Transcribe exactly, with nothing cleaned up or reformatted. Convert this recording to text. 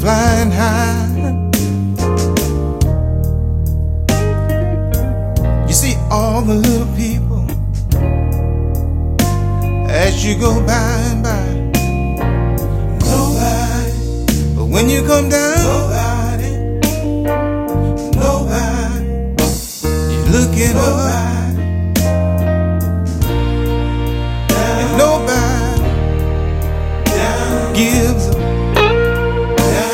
flying high. You see all the little people as you go by and by, go by. But when you come down,